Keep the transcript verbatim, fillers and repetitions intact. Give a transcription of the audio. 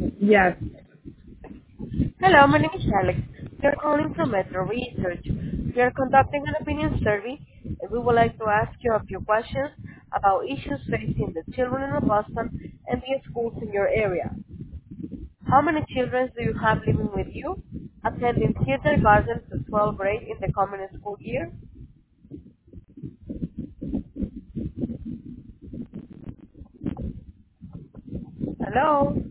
Yes. Hello, my name is Alex. We are calling from Metro Research. We are conducting an opinion survey, and we would like to ask you a few questions about issues facing the children in Boston and the schools in your area. How many children do you have living with you, attending kindergarten to twelfth grade in the coming school year? Hello?